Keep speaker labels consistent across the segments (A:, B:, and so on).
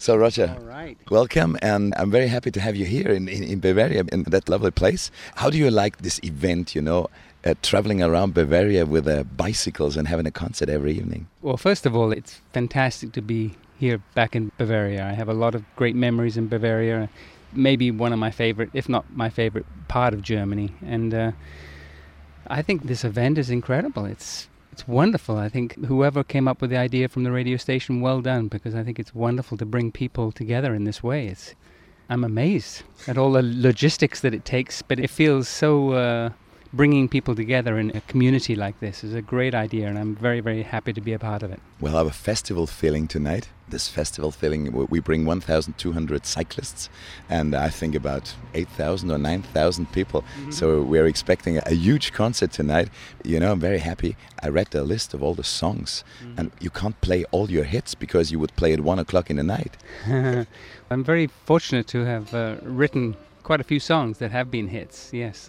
A: So, Roger,
B: All right.
A: welcome, and I'm very happy to have you here in Bavaria, in that lovely place. How do you like this event, traveling around Bavaria with bicycles and having a concert every evening?
B: Well, first of all, it's fantastic to be here back in Bavaria. I have a lot of great memories in Bavaria, maybe one of my favorite, if not my favorite part of Germany. And I think this event is incredible. It's wonderful. I think whoever came up with the idea from the radio station, well done, because I think it's wonderful to bring people together in this way. I'm amazed at all the logistics that it takes, but it feels so... bringing people together in a community like this is a great idea, and I'm very, very happy to be a part of it.
A: We'll have a festival feeling tonight. This festival feeling, we bring 1,200 cyclists, and I think about 8,000 or 9,000 people. Mm-hmm. So we're expecting a huge concert tonight. I'm very happy. I read the list of all the songs, and you can't play all your hits because you would play at 1 o'clock in the night.
B: I'm very fortunate to have written quite a few songs that have been hits, yes.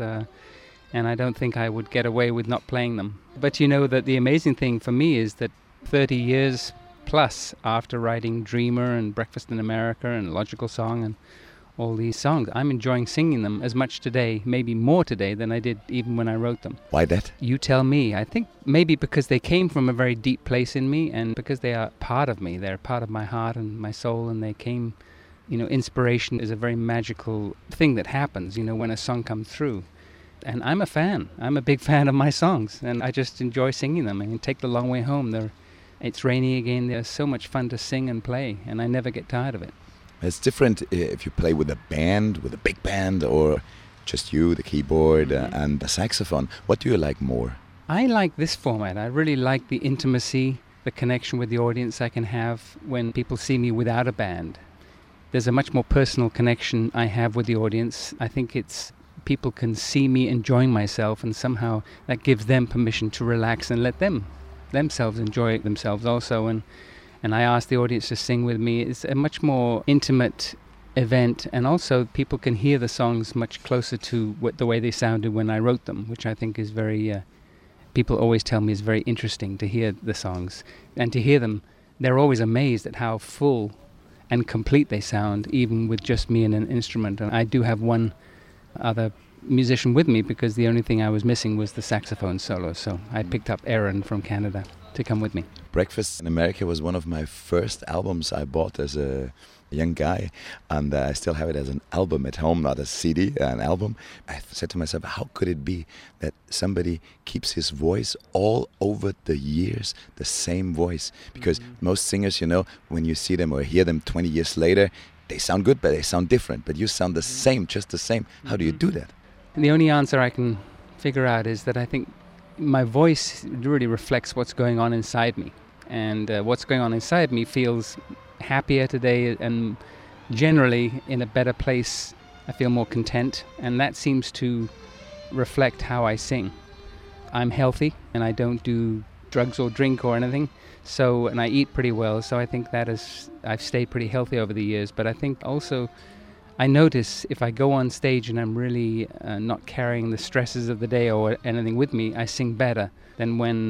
B: And I don't think I would get away with not playing them. But you know that the amazing thing for me is that 30 years plus after writing Dreamer and Breakfast in America and Logical Song and all these songs, I'm enjoying singing them as much today, maybe more today than I did even when I wrote them.
A: Why that?
B: You tell me. I think maybe because they came from a very deep place in me, and because they are part of me. They're part of my heart and my soul, and they came... inspiration is a very magical thing that happens, when a song comes through. And I'm a fan. I'm a big fan of my songs, and I just enjoy singing them. And Take the Long Way Home. It's Raining Again. They're so much fun to sing and play, and I never get tired of it.
A: It's different if you play with a band, with a big band, or just you, the keyboard, and the saxophone. What do you like more?
B: I like this format. I really like the intimacy, the connection with the audience I can have when people see me without a band. There's a much more personal connection I have with the audience. I think people can see me enjoying myself, and somehow that gives them permission to relax and let themselves enjoy themselves also. And I ask the audience to sing with me. It's a much more intimate event, and also people can hear the songs much closer to the way they sounded when I wrote them, which I think is very... people always tell me is very interesting to hear the songs. And to hear them, they're always amazed at how full and complete they sound, even with just me and an instrument. And I do have one other musician with me, because the only thing I was missing was the saxophone solo, so I picked up Aaron from Canada to come with me.
A: Breakfast in America was one of my first albums I bought as a young guy, and I still have it as an album at home, not a CD, an album. I said to myself, how could it be that somebody keeps his voice all over the years, the same voice? Because most singers, when you see them or hear them 20 years later, they sound good, but they sound different. But you sound the same, just the same. How do you do that?
B: The only answer I can figure out is that I think my voice really reflects what's going on inside me. And what's going on inside me feels happier today, and generally in a better place. I feel more content, and that seems to reflect how I sing. I'm healthy, and I don't do drugs or drink or anything. And I eat pretty well, so I think I've stayed pretty healthy over the years. But I think also I notice if I go on stage and I'm really not carrying the stresses of the day or anything with me, I sing better than when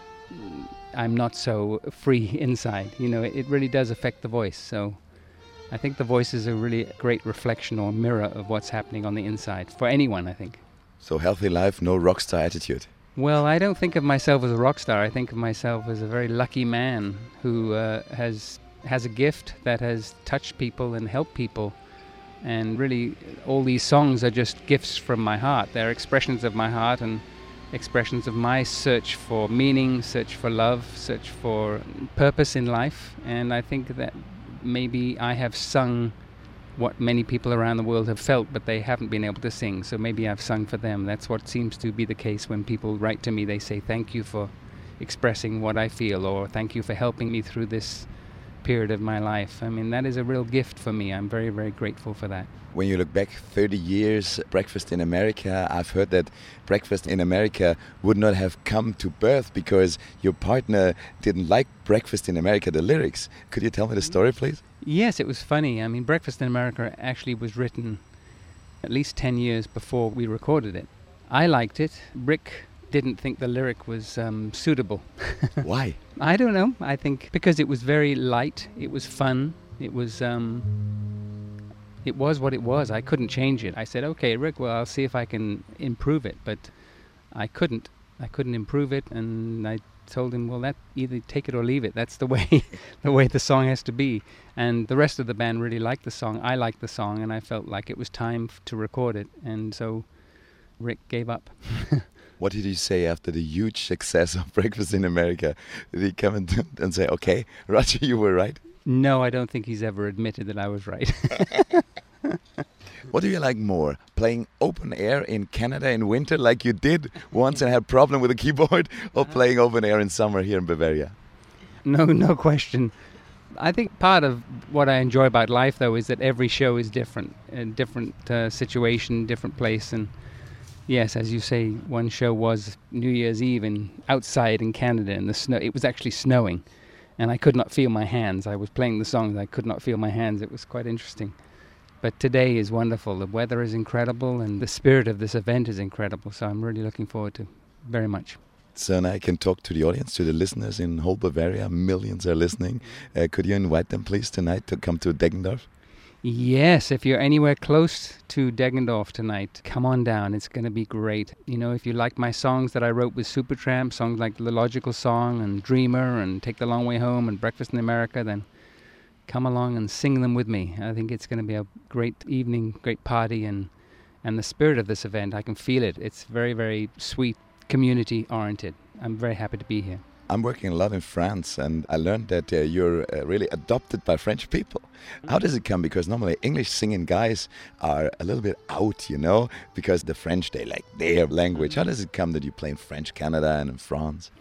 B: I'm not so free inside. It really does affect the voice. So I think the voice is a really great reflection or mirror of what's happening on the inside for anyone, I think.
A: So healthy life, no rock star attitude.
B: Well, I don't think of myself as a rock star. I think of myself as a very lucky man who has a gift that has touched people and helped people. And really, all these songs are just gifts from my heart. They're expressions of my heart and expressions of my search for meaning, search for love, search for purpose in life. And I think that maybe I have sung what many people around the world have felt, but they haven't been able to sing. So maybe I've sung for them. That's what seems to be the case when people write to me. They say, thank you for expressing what I feel, or thank you for helping me through this period of my life. I mean, that is a real gift for me. I'm very, very grateful for that.
A: When you look back 30 years, Breakfast in America, I've heard that Breakfast in America would not have come to birth because your partner didn't like Breakfast in America, the lyrics. Could you tell me the story, please?
B: Yes, it was funny. I mean, Breakfast in America actually was written at least 10 years before we recorded it. I liked it. Rick didn't think the lyric was suitable.
A: Why?
B: I don't know. I think because it was very light, it was fun, It was what it was. I couldn't change it. I said, okay, Rick, well, I'll see if I can improve it. But I couldn't. I couldn't improve it. And I told him, well, that either take it or leave it. That's the way the song has to be. And the rest of the band really liked the song. I liked the song, and I felt like it was time to record it. And so Rick gave up.
A: What did he say after the huge success of Breakfast in America? Did he come and say, okay, Roger, you were right?
B: No, I don't think he's ever admitted that I was right.
A: What do you like more? Playing open air in Canada in winter like you did once and had a problem with the keyboard, or playing open air in summer here in Bavaria?
B: No question. I think part of what I enjoy about life, though, is that every show is different. A different situation, different place. And yes, as you say, one show was New Year's Eve outside in Canada in the snow. It was actually snowing, and I could not feel my hands. I was playing the songs, I could not feel my hands. It was quite interesting. But today is wonderful. The weather is incredible, and the spirit of this event is incredible. So I'm really looking forward to very much.
A: So now I can talk to the audience, to the listeners in whole Bavaria. Millions are listening. Could you invite them, please, tonight to come to Deggendorf?
B: Yes, if you're anywhere close to Deggendorf tonight, come on down. It's going to be great. You know, if you like my songs that I wrote with Supertramp, songs like The Logical Song and Dreamer and Take the Long Way Home and Breakfast in America, then come along and sing them with me. I think it's going to be a great evening, great party, and the spirit of this event, I can feel it. It's very, very sweet, community-oriented. I'm very happy to be here.
A: I'm working a lot in France, and I learned that you're really adopted by French people. How does it come? Because normally English singing guys are a little bit out, you know, because the French, they like their language. How does it come that you play in French Canada and in France?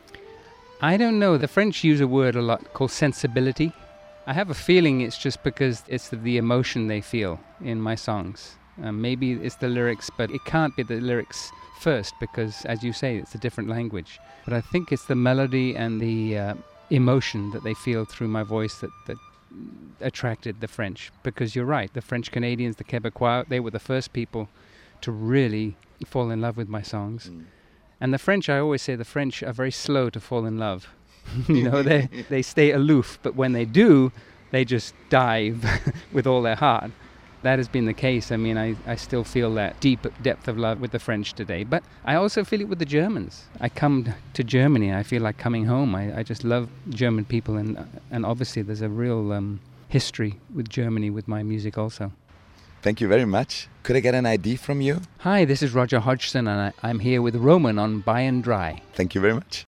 B: I don't know. The French use a word a lot called sensibility. I have a feeling it's just because it's the emotion they feel in my songs. Maybe it's the lyrics, but it can't be the lyrics first because, as you say, it's a different language. But I think it's the melody and the emotion that they feel through my voice that attracted the French. Because you're right, the French Canadians, the Quebecois, they were the first people to really fall in love with my songs. And the French, I always say the French are very slow to fall in love. You know, they stay aloof, but when they do, they just dive with all their heart. That has been the case. I mean, I still feel that deep depth of love with the French today. But I also feel it with the Germans. I come to Germany, I feel like coming home. I just love German people, and obviously there's a real history with Germany with my music also.
A: Thank you very much. Could I get an ID from you?
B: Hi, this is Roger Hodgson, and I'm here with Roman on By and Dry.
A: Thank you very much.